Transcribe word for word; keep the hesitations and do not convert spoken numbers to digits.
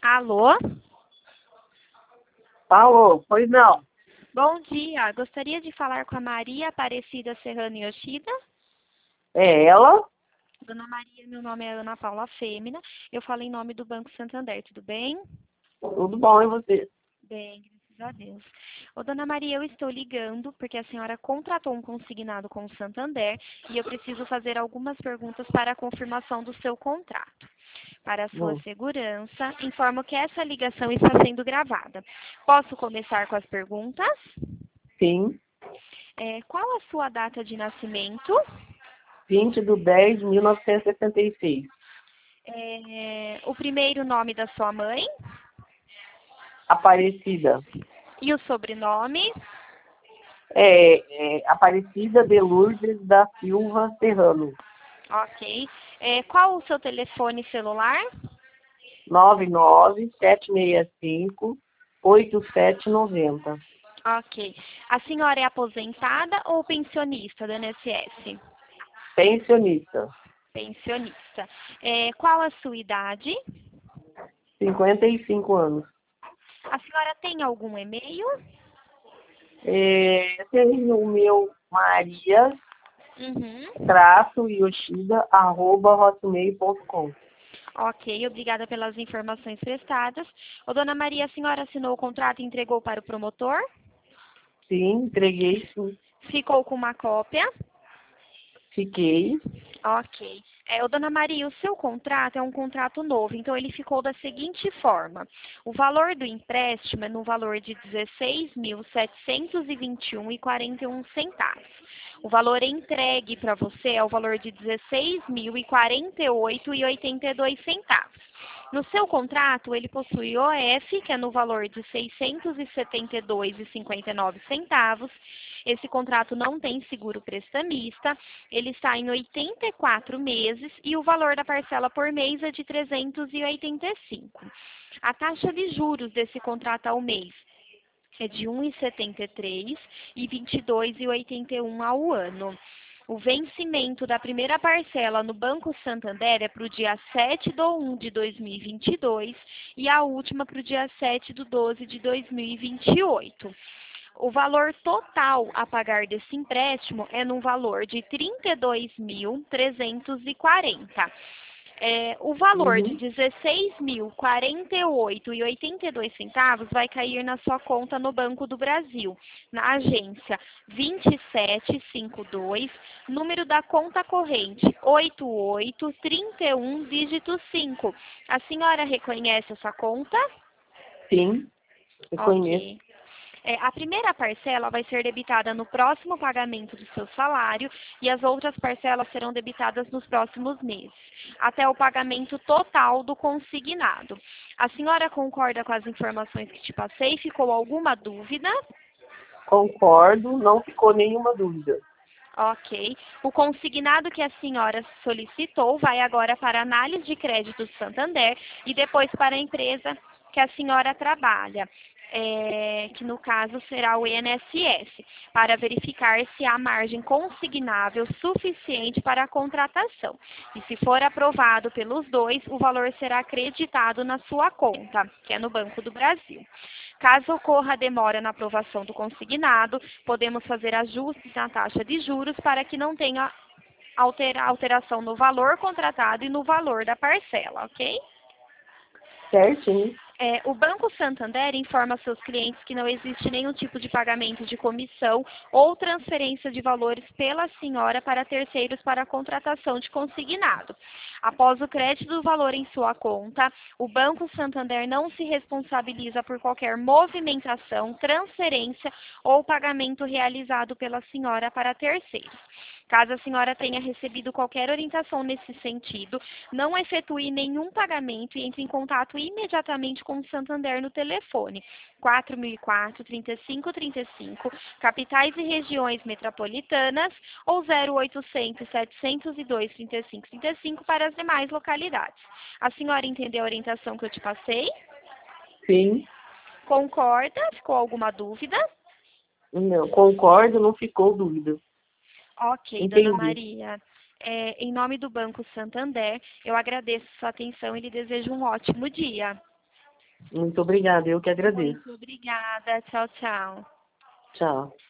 Alô? Alô, pois não. Bom dia. Gostaria de falar com a Maria Aparecida Serrano Yoshida. É ela? Dona Maria, meu nome é Ana Paula Fêmina. Eu falo em nome do Banco Santander, tudo bem? Tudo bom, e você? Bem, graças a Deus. Ô, Dona Maria, eu estou ligando porque a senhora contratou um consignado com o Santander e eu preciso fazer algumas perguntas para a confirmação do seu contrato. Para a sua Hum, segurança, informo que essa ligação está sendo gravada. Posso começar com as perguntas? sim, É, qual a sua data de nascimento? vinte de dez de mil novecentos e sessenta e seis. É, o primeiro nome da sua mãe? Aparecida. E o sobrenome? É, é Aparecida de Lourdes da Silva Serrano. Ok. É, qual o seu telefone celular? nove nove sete seis cinco oito sete nove zero. Ok. A senhora é aposentada ou pensionista do I N S S? Pensionista. Pensionista. É, qual a sua idade? cinquenta e cinco anos. A senhora tem algum e-mail? É, tem o meu Maria Uhum. traço Yoshida arroba hotmail ponto com. Ok, obrigada pelas informações prestadas. Ô, Dona Maria, a senhora assinou o contrato e entregou para o promotor? Sim, entreguei, sim. Ficou com uma cópia? Fiquei. Ok. É, ô, Dona Maria, o seu contrato é um contrato novo, então ele ficou da seguinte forma. O valor do empréstimo é no valor de dezesseis mil setecentos e vinte e um reais e quarenta e um centavos. O valor entregue para você é o valor de dezesseis mil e quarenta e oito reais e oitenta e dois centavos. No seu contrato, ele possui O F, que é no valor de seiscentos e setenta e dois reais e cinquenta e nove centavos. Esse contrato não tem seguro prestamista, ele está em oitenta e quatro meses e o valor da parcela por mês é de trezentos e oitenta e cinco. A taxa de juros desse contrato ao mês é de um vírgula setenta e três e vinte e dois vírgula oitenta e um ao ano. O vencimento da primeira parcela no Banco Santander é para o dia sete de um de dois mil e vinte e dois e a última para o dia sete de doze de dois mil e vinte e oito. O valor total a pagar desse empréstimo é no valor de trinta e dois mil trezentos e quarenta. É, o valor de Uhum. dezesseis mil quarenta e oito reais e oitenta e dois centavos vai cair na sua conta no Banco do Brasil, na agência vinte e sete cinquenta e dois, número da conta corrente oitenta e oito trinta e um, dígito cinco. A senhora reconhece essa conta? Sim, eu conheço. Ok. É, a primeira parcela vai ser debitada no próximo pagamento do seu salário e as outras parcelas serão debitadas nos próximos meses, até o pagamento total do consignado. A senhora concorda com as informações que te passei? Ficou alguma dúvida? Concordo, não ficou nenhuma dúvida. Ok. O consignado que a senhora solicitou vai agora para a análise de crédito do Santander e depois para a empresa que a senhora trabalha, é, que no caso será o I N S S, para verificar se há margem consignável suficiente para a contratação. E se for aprovado pelos dois, o valor será acreditado na sua conta, que é no Banco do Brasil. Caso ocorra demora na aprovação do consignado, podemos fazer ajustes na taxa de juros para que não tenha altera- alteração no valor contratado e no valor da parcela, ok? Certinho. É, o Banco Santander informa seus clientes que não existe nenhum tipo de pagamento de comissão ou transferência de valores pela senhora para terceiros para a contratação de consignado. Após o crédito do valor em sua conta, o Banco Santander não se responsabiliza por qualquer movimentação, transferência ou pagamento realizado pela senhora para terceiros. Caso a senhora tenha recebido qualquer orientação nesse sentido, não efetue nenhum pagamento e entre em contato imediatamente com o Santander no telefone quatro mil e quatro, trinta e cinco trinta e cinco, capitais e regiões metropolitanas, ou zero oitocentos, setecentos e dois, trinta e cinco trinta e cinco para as demais localidades. A senhora entendeu a orientação que eu te passei? Sim, Concorda? Ficou alguma dúvida? não, concordo, não ficou dúvida. Ok, Dona Entendi. Maria. É, em nome do Banco Santander, eu agradeço sua atenção e lhe desejo um ótimo dia. Muito obrigada, eu que agradeço. Muito obrigada. Tchau, tchau. Tchau.